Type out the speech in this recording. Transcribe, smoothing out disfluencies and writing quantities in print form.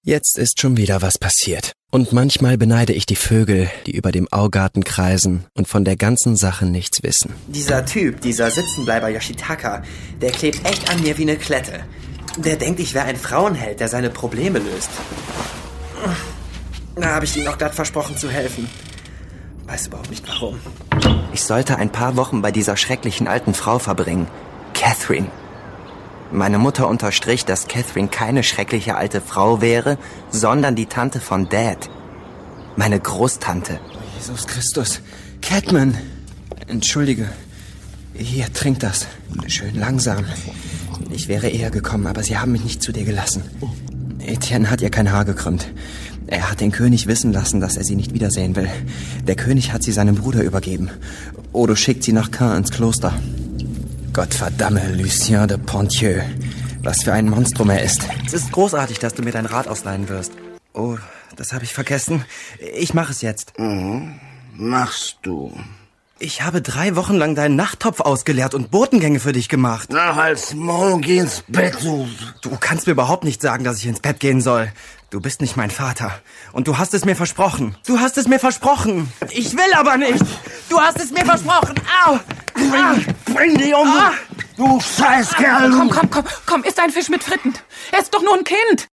Jetzt ist schon wieder was passiert. Und manchmal beneide ich die Vögel, die über dem Augarten kreisen und von der ganzen Sache nichts wissen. Dieser Typ, dieser Sitzenbleiber Yoshitaka, der klebt echt an mir wie eine Klette. Der denkt, ich wäre ein Frauenheld, der seine Probleme löst. Da habe ich ihm noch glatt versprochen zu helfen. Weiß überhaupt nicht warum. Ich sollte ein paar Wochen bei dieser schrecklichen alten Frau verbringen. Catherine. Meine Mutter unterstrich, dass Catherine keine schreckliche alte Frau wäre, sondern die Tante von Dad. Meine Großtante. Jesus Christus. Catman. Entschuldige. Hier, trink das. Schön langsam. Ich wäre eher gekommen, aber sie haben mich nicht zu dir gelassen. Etienne hat ihr kein Haar gekrümmt. Er hat den König wissen lassen, dass er sie nicht wiedersehen will. Der König hat sie seinem Bruder übergeben. Odo schickt sie nach Caen ins Kloster. Gottverdamme, Lucien de Ponthieu. Was für ein Monstrum er ist. Es ist großartig, dass du mir dein Rad ausleihen wirst. Oh, das habe ich vergessen. Ich mache es jetzt. Machst du. Ich habe 3 Wochen lang deinen Nachttopf ausgeleert und Botengänge für dich gemacht. Na, halt's Maul, geh ins Bett, du. Du kannst mir überhaupt nicht sagen, dass ich ins Bett gehen soll. Du bist nicht mein Vater. Und du hast es mir versprochen. Du hast es mir versprochen. Ich will aber nicht. Du hast es mir versprochen. Au! Bring die um. Du Scheißkerl. Komm, isst ein Fisch mit Fritten. Er ist doch nur ein Kind.